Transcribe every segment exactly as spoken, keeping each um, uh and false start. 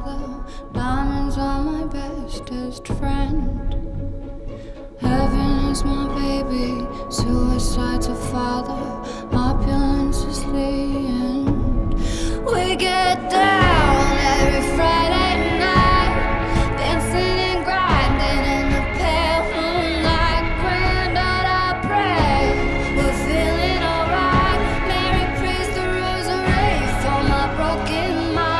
father. Diamonds are my bestest friend. Heaven is my baby, suicide's a father, opulence is the end. We get down every Friday night, dancing and grinding in the pale moonlight. Granddad, I pray we're feeling alright. Mary prays the rosary for my broken mind.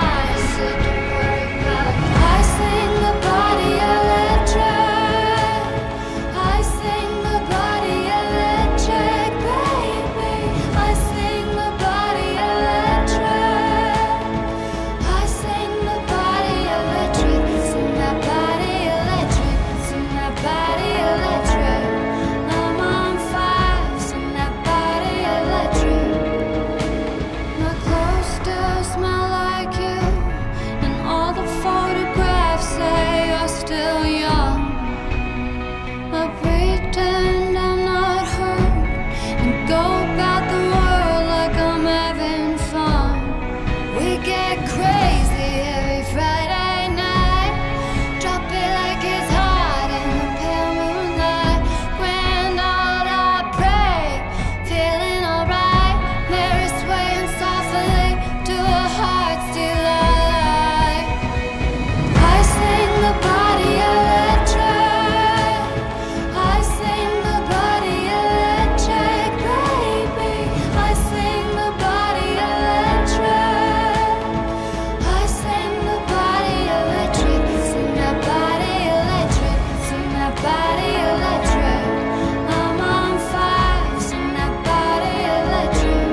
I sing the body electric, I sing the body electric, baby. I sing the body electric, I sing the body electric, sing that body electric, sing that body electric. I'm on fire, sing that body electric. My clothes still smell like you, and all the photographs say you're still young. I pretend I'm not hurt and go about the world like I'm having fun. We get crazy every Friday night, drop it like it's hot in the pale moonlight. Granddad, I pray, feeling alright. Mary swaying softly to a heart still alive. I sing the body electric, I sing the body electric, baby. I sing the body electric, I sing the body electric, sing that body electric, sing that body electric. I'm on fire, sing that body electric.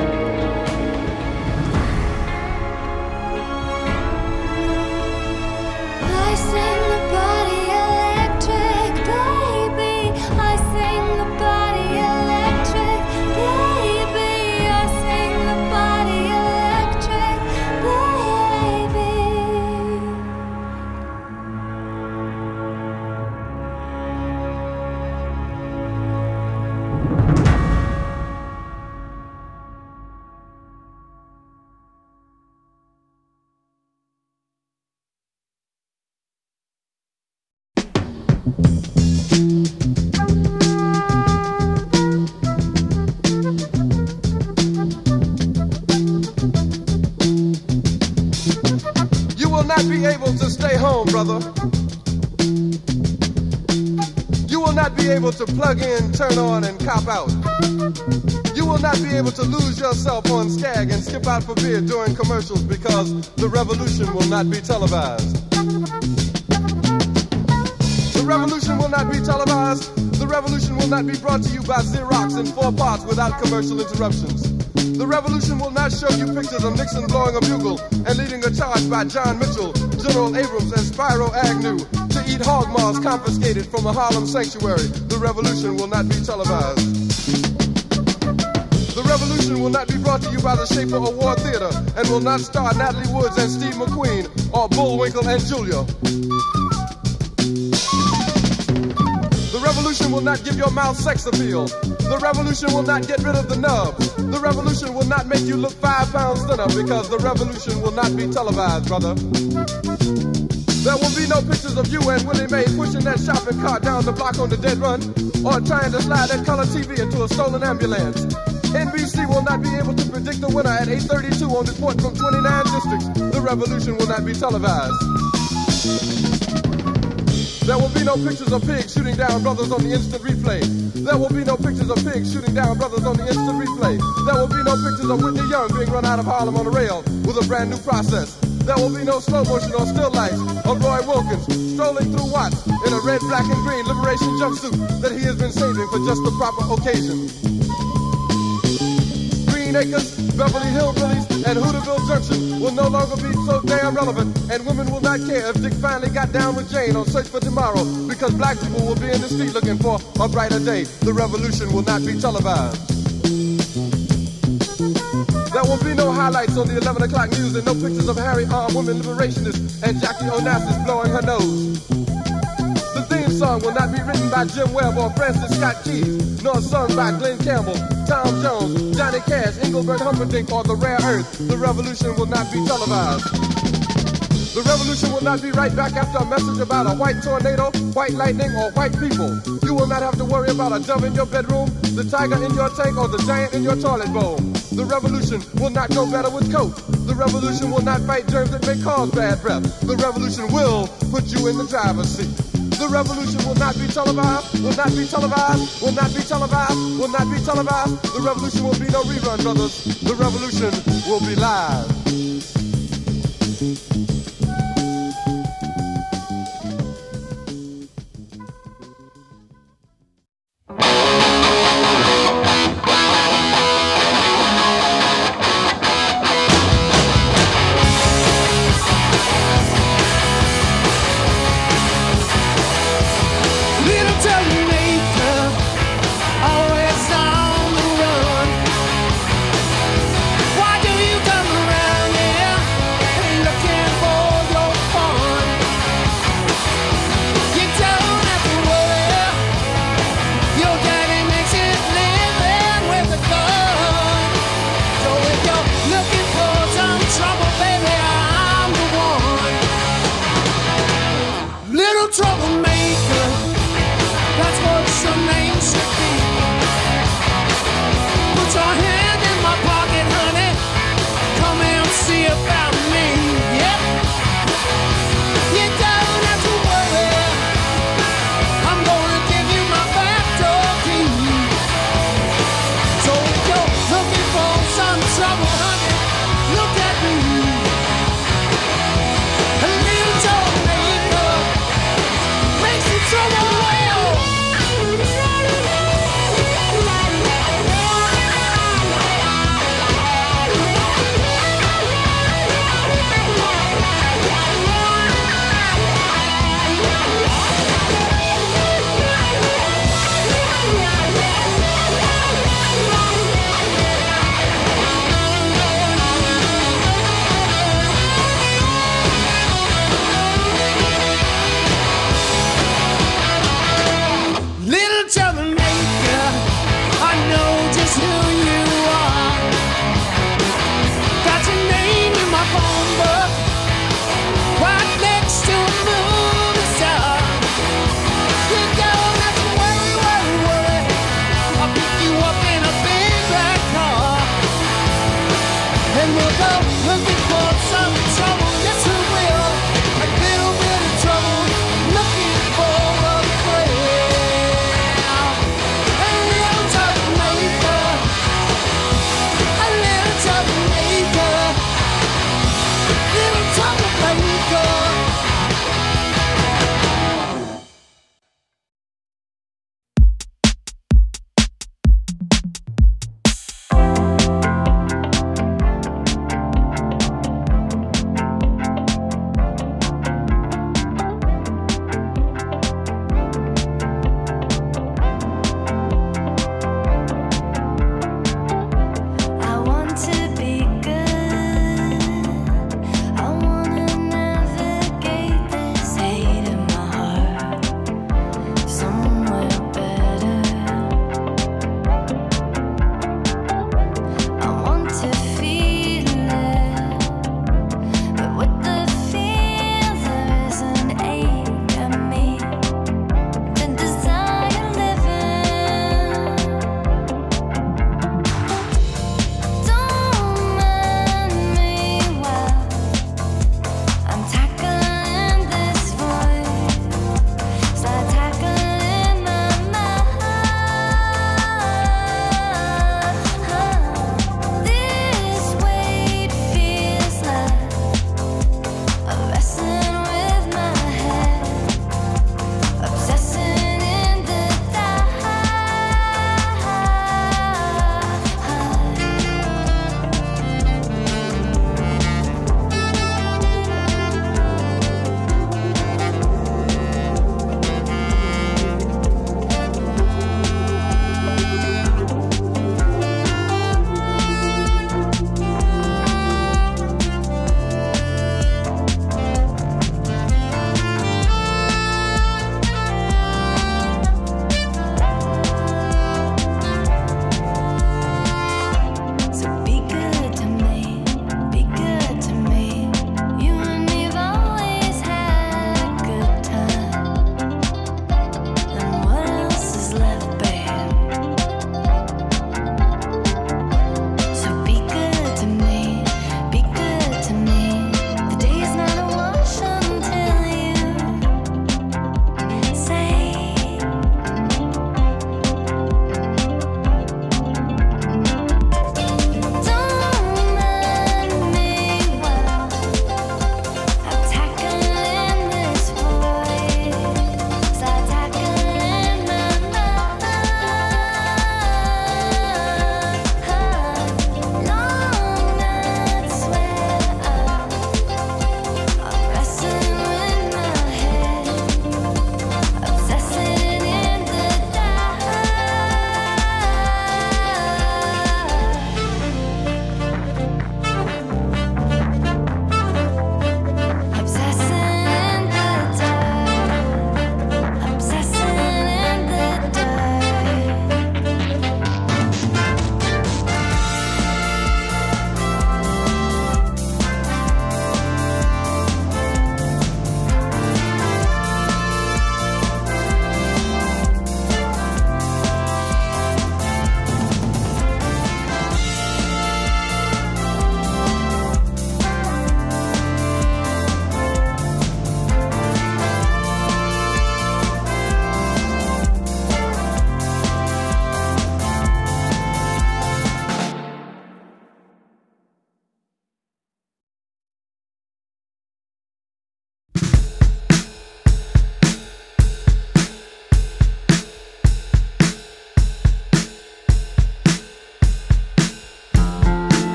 I sing the body electric, baby. I sing the body electric, baby. I sing the body electric, baby. You will not be able to stay home, brother. You will not be able to plug in, turn on, and cop out. You will not be able to lose yourself on Skag and skip out for beer during commercials because the revolution will not be televised. The revolution will not be televised. The revolution will not be brought to you by Xerox in four parts without commercial interruptions. The revolution will not show you pictures of Nixon blowing a bugle and leading a charge by John Mitchell, General Abrams, and Spyro Agnew to eat hog maws confiscated from a Harlem sanctuary. The revolution will not be televised. The revolution will not be brought to you by the Schaefer Award Theater and will not star Natalie Woods and Steve McQueen or Bullwinkle and Julia. The revolution will not give your mouth sex appeal. The revolution will not get rid of the nub. The revolution will not make you look five pounds thinner because the revolution will not be televised, brother. There will be no pictures of you and Willie Mae pushing that shopping cart down the block on the dead run or trying to slide that color T V into a stolen ambulance. N B C will not be able to predict the winner at eight thirty-two on report from twenty-nine districts. The revolution will not be televised. There will be no pictures of pigs shooting down brothers on the instant replay. There will be no pictures of pigs shooting down brothers on the instant replay. There will be no pictures of Whitney Young being run out of Harlem on a rail with a brand new process. There will be no slow motion or still lights of Roy Wilkins strolling through Watts in a red, black, and green liberation jumpsuit that he has been saving for just the proper occasion. Green Acres, Beverly Hillbillies, and Hooterville Junction will no longer be so damn relevant, and women will not care if Dick finally got down with Jane on Search for Tomorrow, because black people will be in the street looking for a brighter day. The revolution will not be televised. There will be no highlights on the eleven o'clock news and no pictures of Harry armed women liberationists and Jackie Onassis blowing her nose. The theme song will not be written by Jim Webb or Francis Scott Keys, nor sung by Glenn Campbell, Tom Jones, Johnny Cash, Engelbert Humperdinck, or The Rare Earth. The revolution will not be televised. The revolution will not be right back after a message about a white tornado, white lightning, or white people. You will not have to worry about a dove in your bedroom, the tiger in your tank, or the giant in your toilet bowl. The revolution will not go better with coke. The revolution will not fight germs that may cause bad breath. The revolution will put you in the driver's seat. The revolution will not be televised, will not be televised, will not be televised, will not be televised. The revolution will be no rerun, brothers. The revolution will be live. Always on the run. Why do you come around?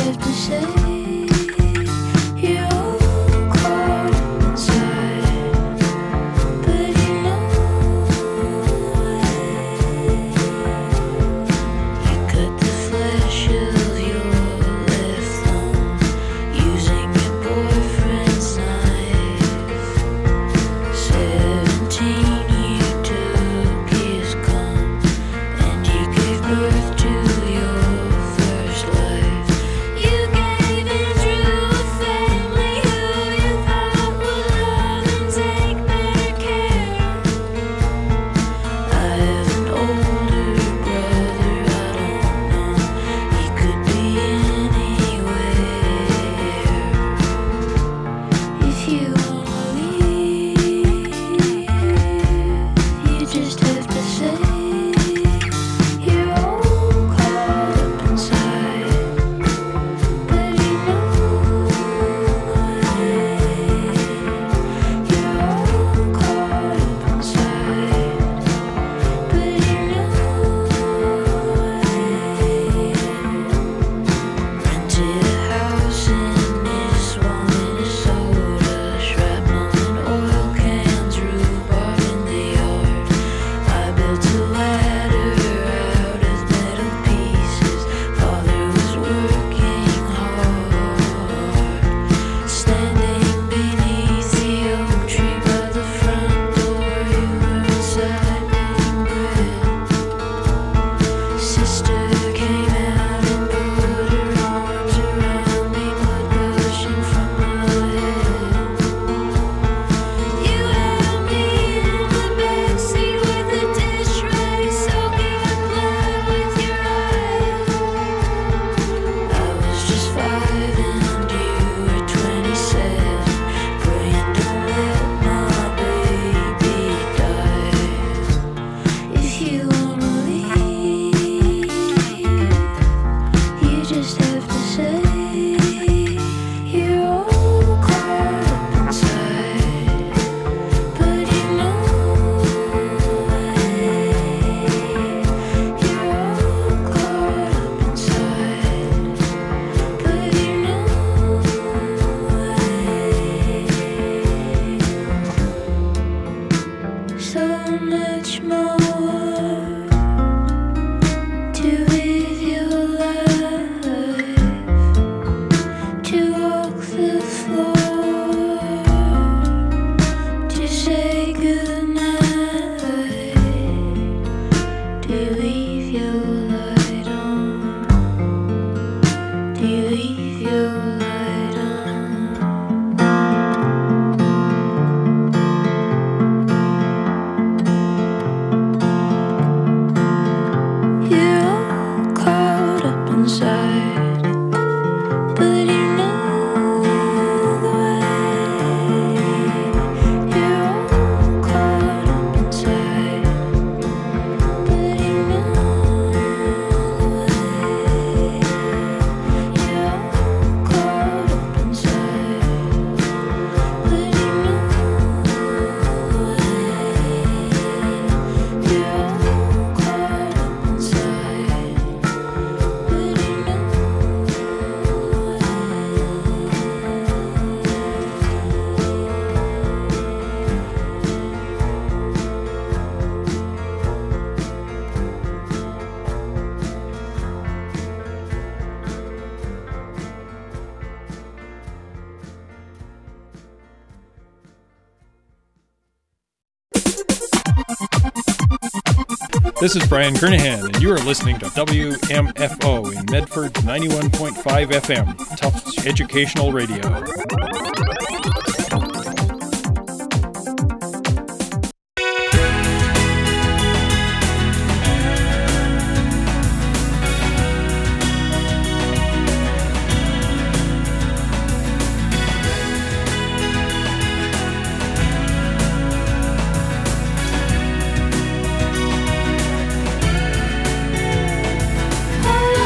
This is Brian Kernahan, and you are listening to W M F O in Medford ninety-one point five F M, Tufts Educational Radio.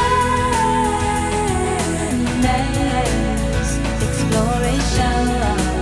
Exploration.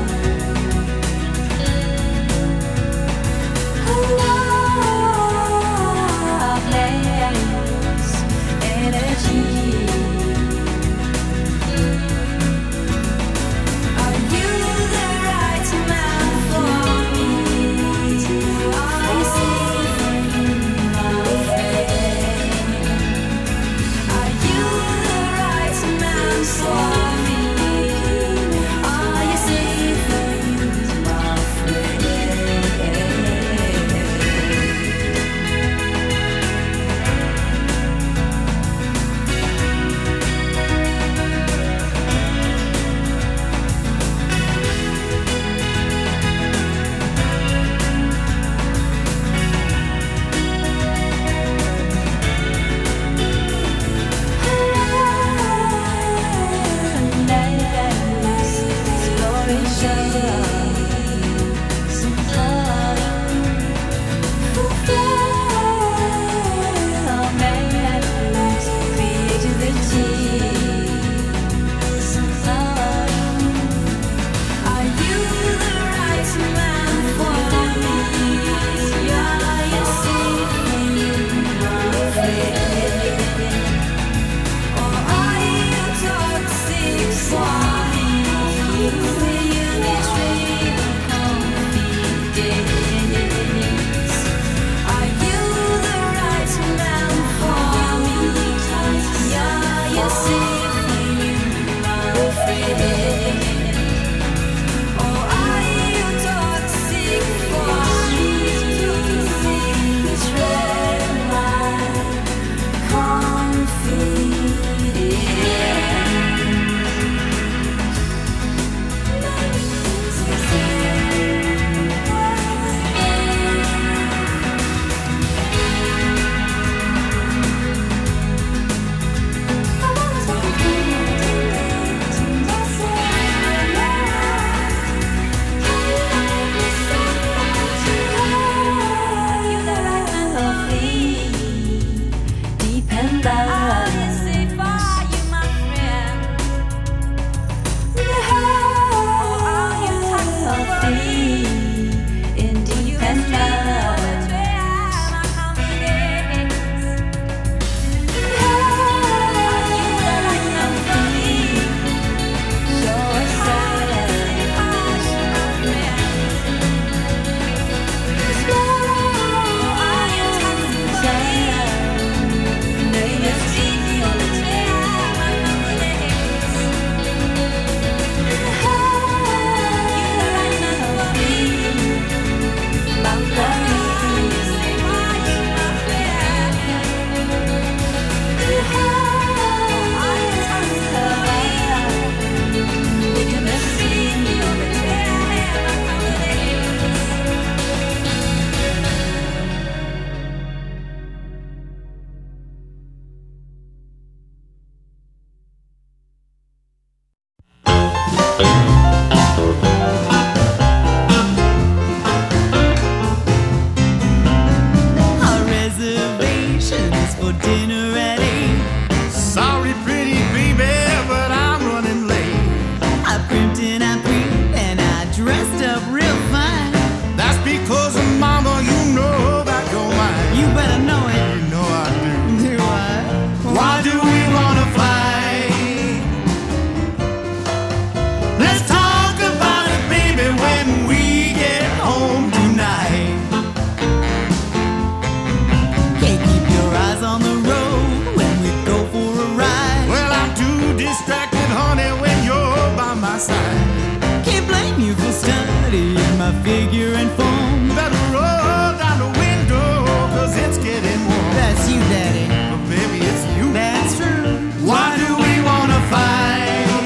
Figure and form. Better roll down the window, cause it's getting warm. That's you, Daddy. But baby, it's you. That's true. Why do we wanna fight?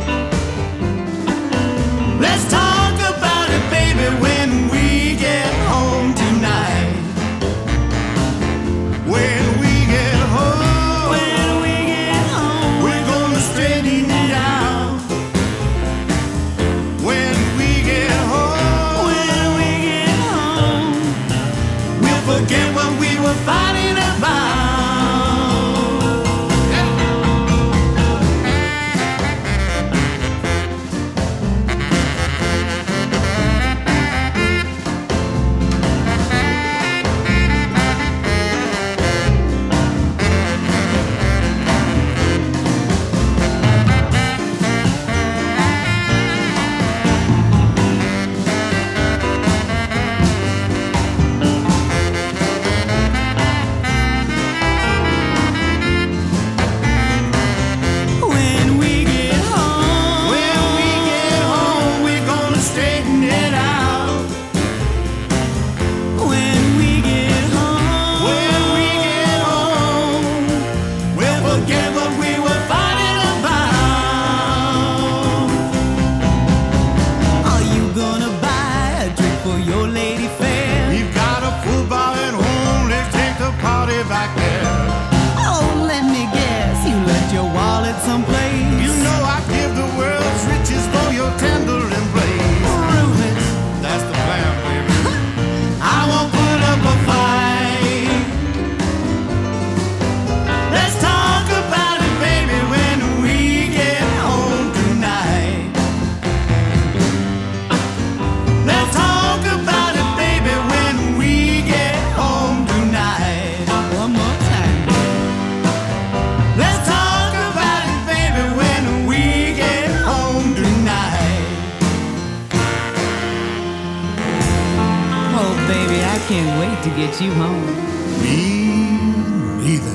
Let's talk about it, baby, when we get home tonight. When we get home, When we get home, we're gonna straighten it out. When we get home, when we get home, we'll forget what we were fighting about. when we get home, When we get home, we're gonna straighten it out. when we get home, When we get home, we'll forget what we were fighting about. are you gonna buy a drink for your lady fair? We've got a full bar at home, let's take the party back there. Oh, let me guess, you left your wallet someplace. You know I'd give the world's riches for your tender embrace. Prove it. That's the plan, baby. I won't put up a fight. Let's talk about it, baby, when we get home tonight. Let's talk about it, baby, when we get home tonight. One more time. Let's talk about it, baby, when we get home tonight. Oh, baby, I can't wait to get you home. Me neither.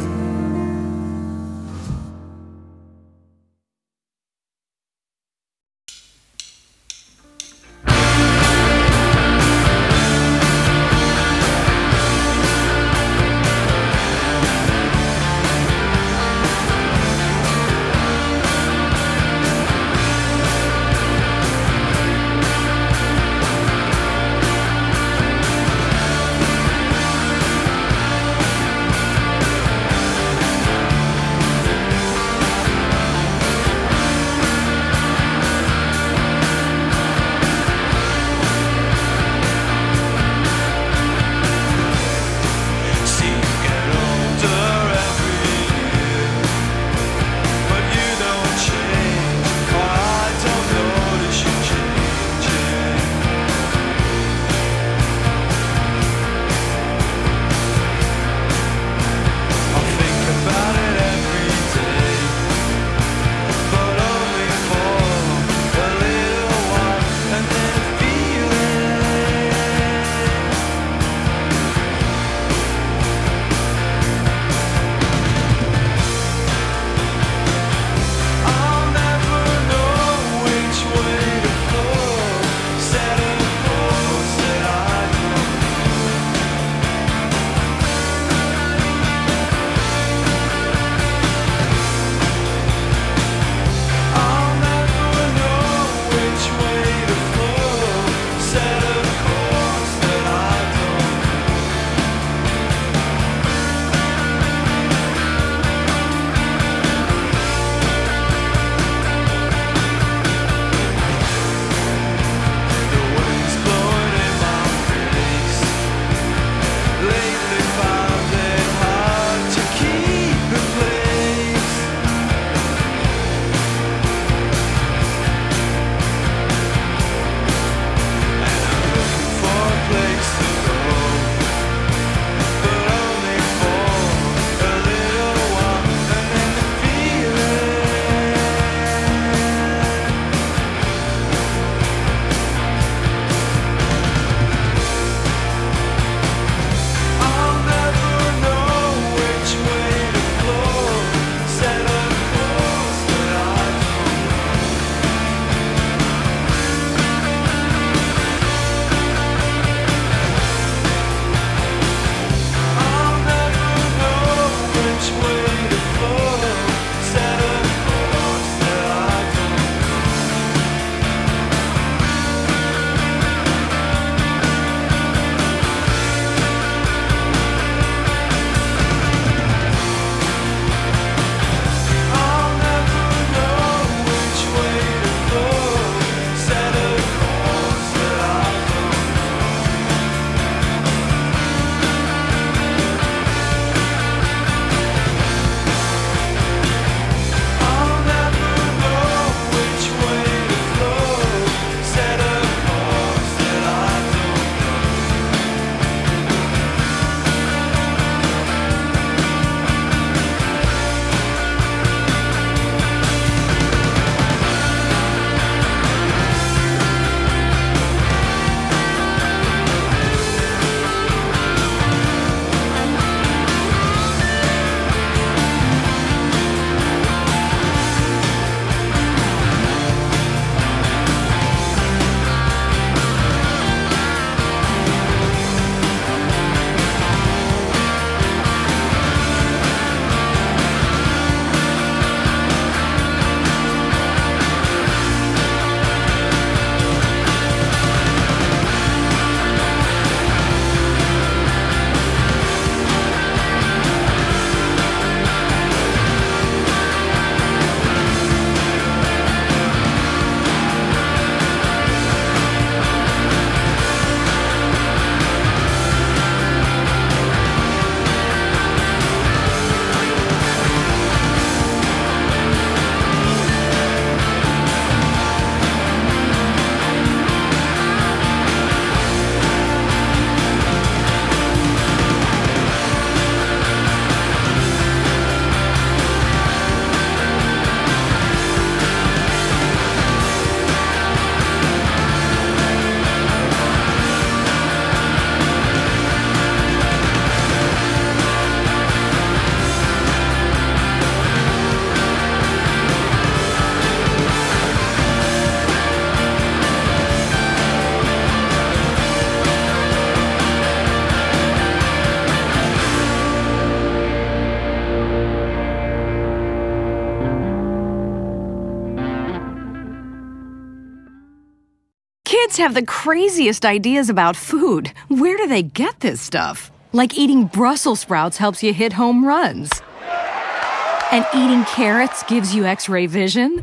kids have the craziest ideas about food. Where do they get this stuff? Like eating Brussels sprouts helps you hit home runs. And eating carrots gives you X-ray vision.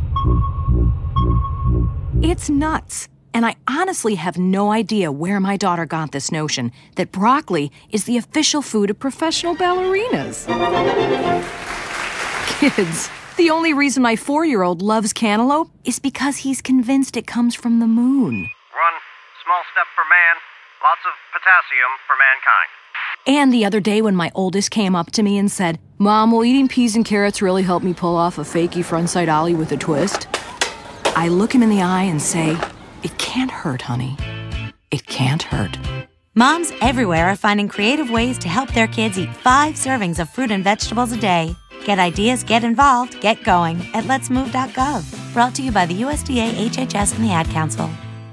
It's nuts. And I honestly have no idea where my daughter got this notion that broccoli is the official food of professional ballerinas. Kids, the only reason my four-year-old loves cantaloupe is because he's convinced it comes from the moon. One small step for man, lots of potassium for mankind. And the other day when my oldest came up to me and said, "Mom, will eating peas and carrots really help me pull off a fakey frontside ollie with a twist?" I look him in the eye and say, "It can't hurt, honey. It can't hurt." Moms everywhere are finding creative ways to help their kids eat five servings of fruit and vegetables a day. Get ideas, get involved, get going at lets move dot gov. Brought to you by the U S D A, H H S, and the Ad Council.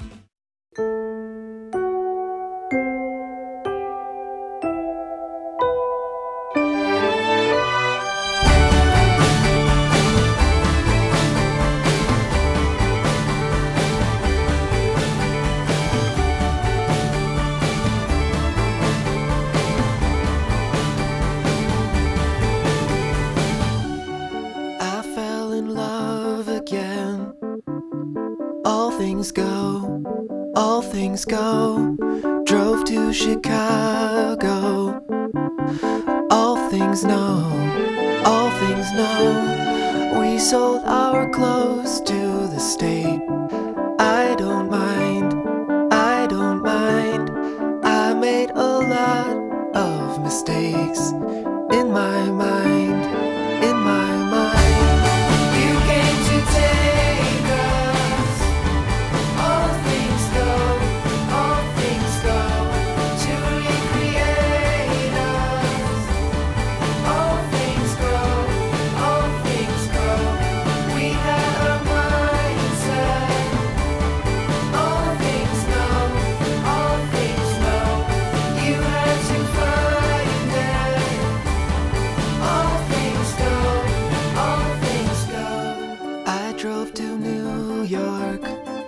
Go, all things go, drove to Chicago. All things know, all things know, we sold our clothes to the state. I don't mind, I don't mind, I made a lot of mistakes in my mind, in my mind. You came to take us. All things go, all things go, to recreate us. All things grow, all things grow, we had our mindset. All things know, all things know, you had to find it. All things go, all things go. I drove to New York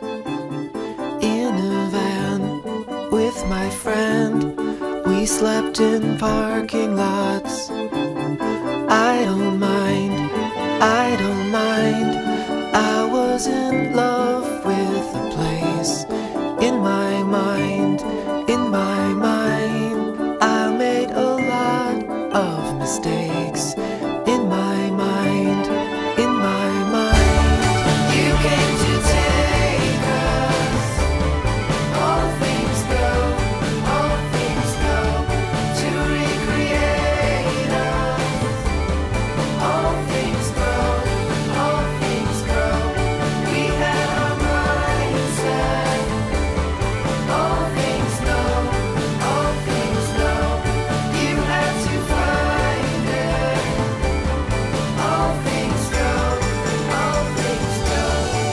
in a van with my friend. We slept in parking lots. I don't mind, I don't mind. I was in love with the place. In my mind, in my mind, I made a lot of mistakes. In my mind, in my mind, you came to take us. All things go, all things go, to recreate us. All things grow, all things grow, we had our mindset. All things know, all things know, you had to find it. All things go, all things go.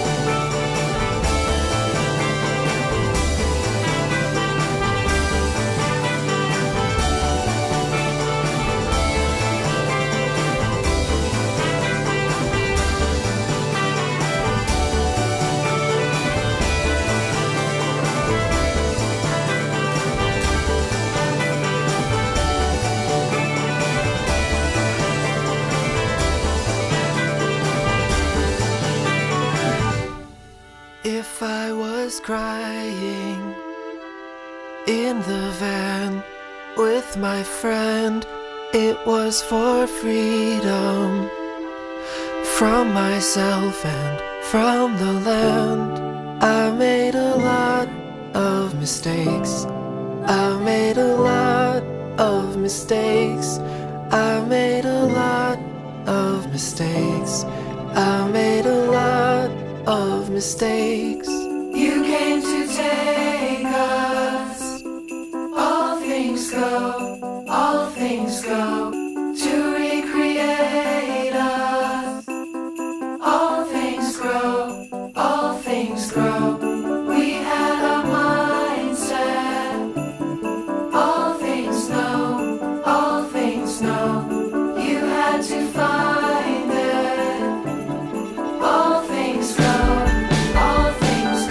If I was crying in the van with my friend, it was for freedom from myself and from the land. I made a lot of mistakes. I made a lot of mistakes. I made a lot of mistakes. I made a lot of mistakes. You came to take us. All things go, all things go, to recreate us. All things grow, all things grow, we had our mindset. All things know, all things know, you had to find it. All things go, all things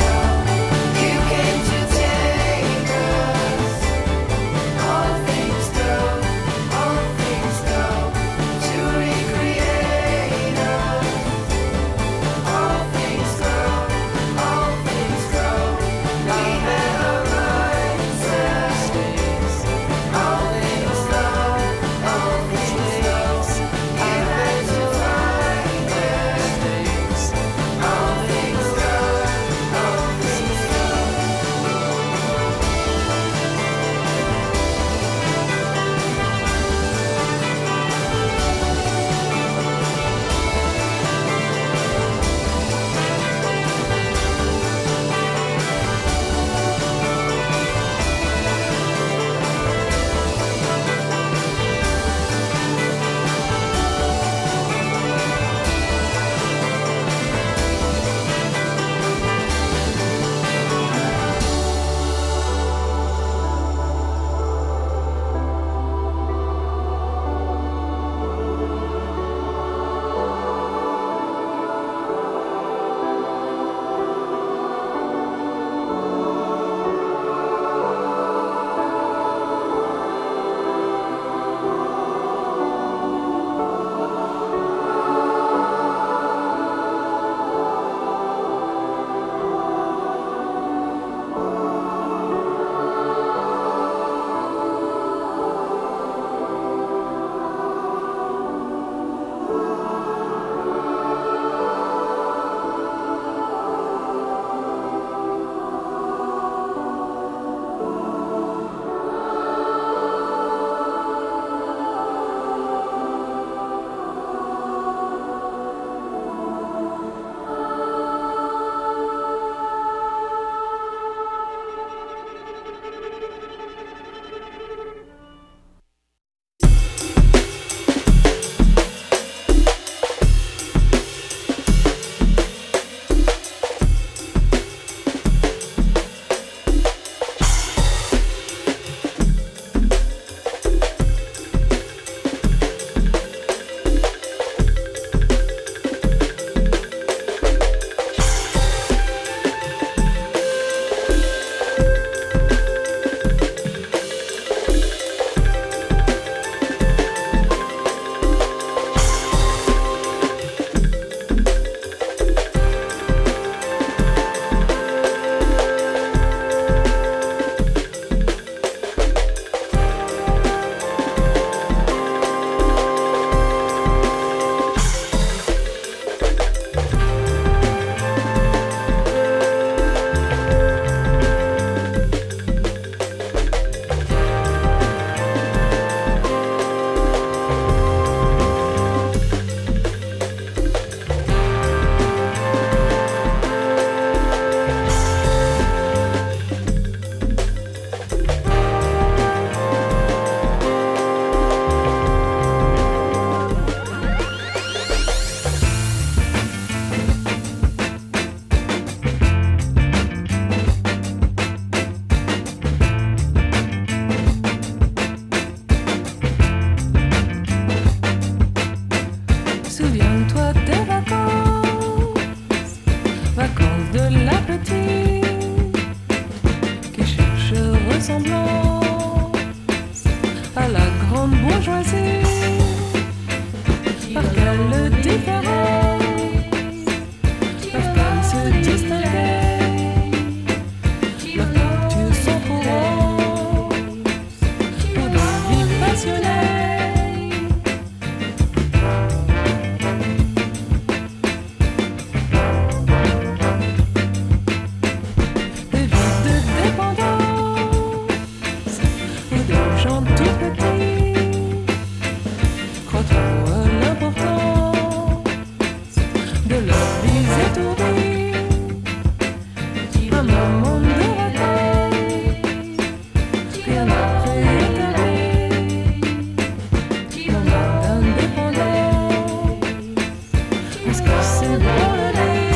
Est-ce que c'est bon l'aller?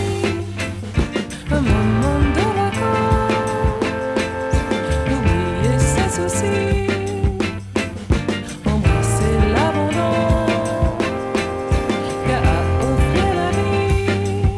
Un moment de vacances, d'oublier ses soucis, embrasser l'abondance qu'a offert la vie.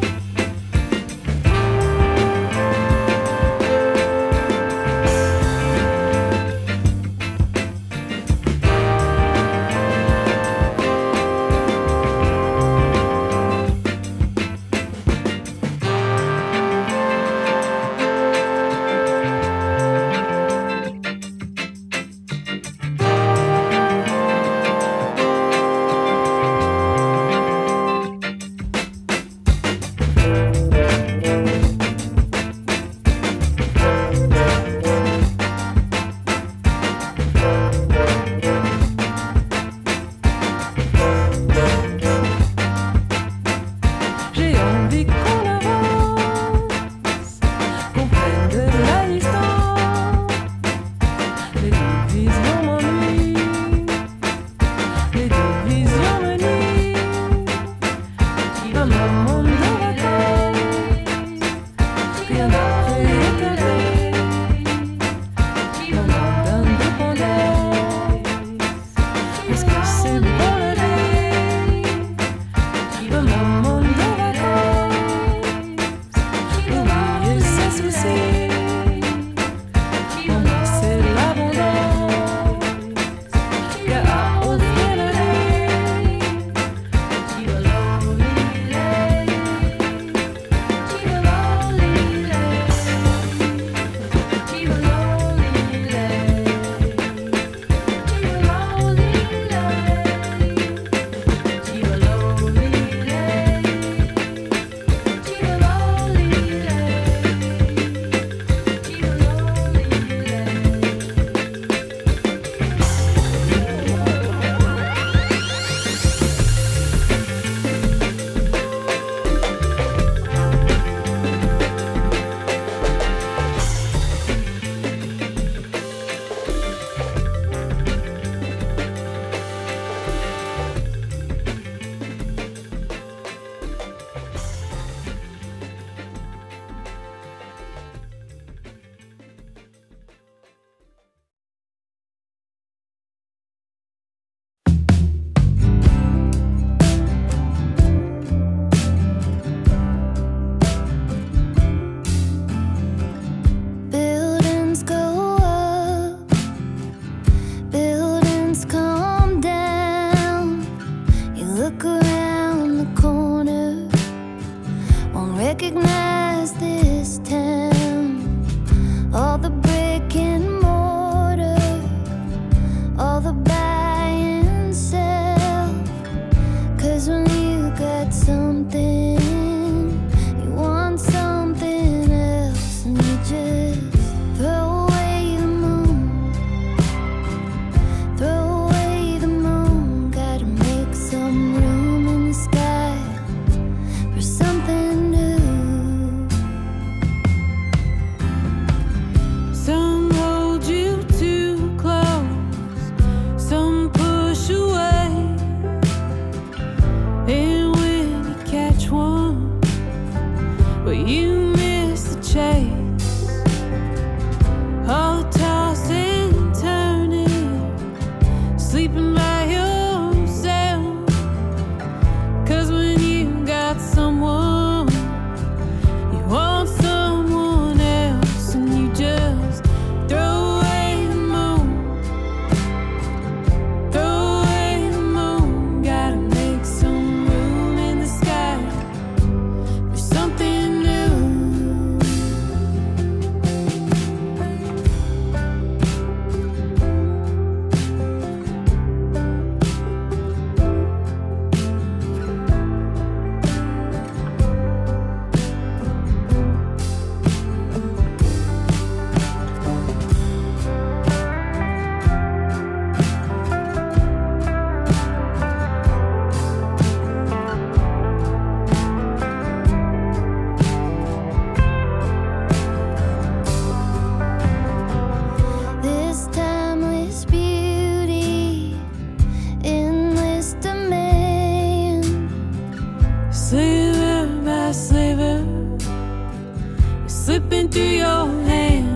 lifesaver is slipping through your hands.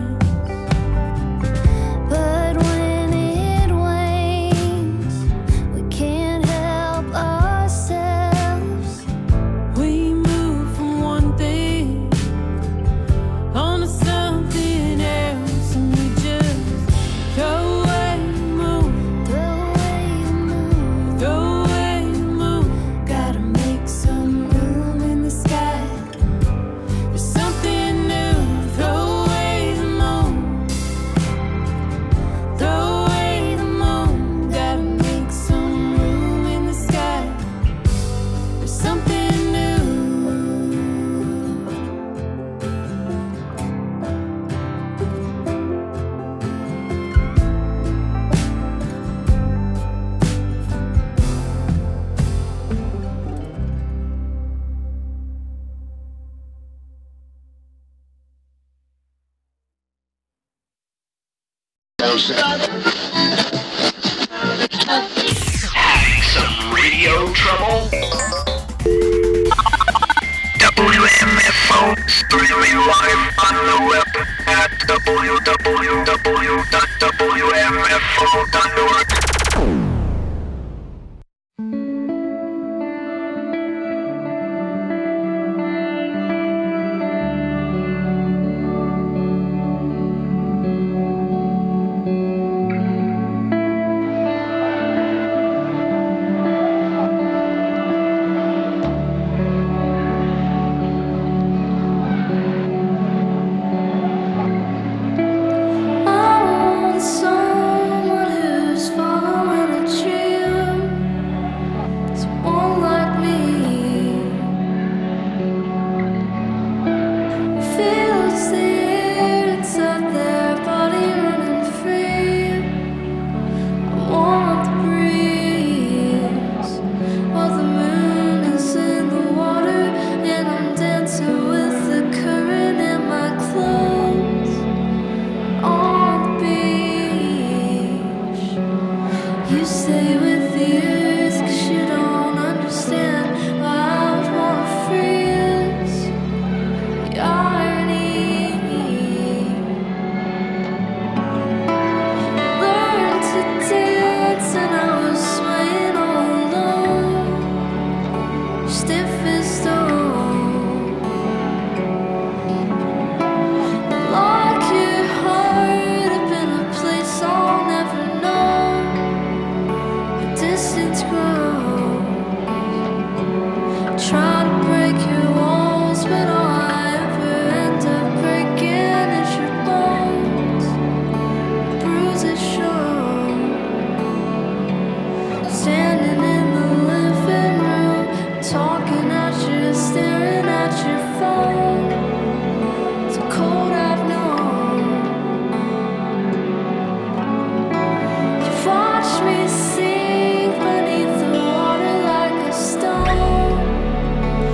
But when it wanes, we can't help ourselves. We move from one thing on to something else, and we just throw away the moon, Throw away the moon, throw away the moon. gotta make some room in the sky. There's something new. Throw away the moon, throw away the moon. Gotta make some room in the sky. There's something new. Having some radio trouble? W M F O streaming live on the web at w w w dot w m f o dot org. I want someone who's following a trail, someone like me. Feels the air inside their body running free. I want the breeze while the moon is in the water, and I'm dancing with the current in my clothes on the beach. You stay with the earth 'cause you don't understand why I would wanna freeze. The irony. Learned to dance and I was swaying all alone, stiff as stone. Lock your heart up in a place I'll never know. The distance grows. Try to break your walls, but all I ever end up breaking is your bones. Bruises show. Standing in the living room, talking at you, staring at your phone. It's a cold I've known. You've watched me sink beneath the water like a stone.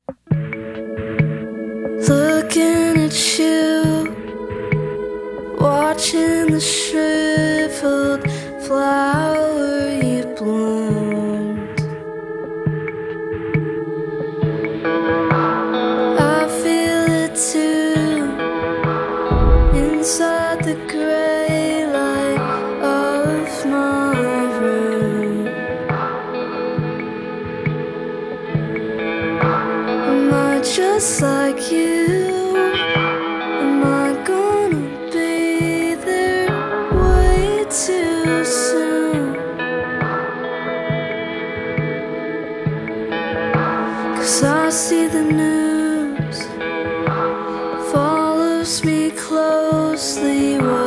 Looking at you, watching the shriveled flower you bloomed. I feel it too, inside the gray light of my room. Am I just like you? Am I gonna be there way too soon? 'Cause I see the news follows me closely.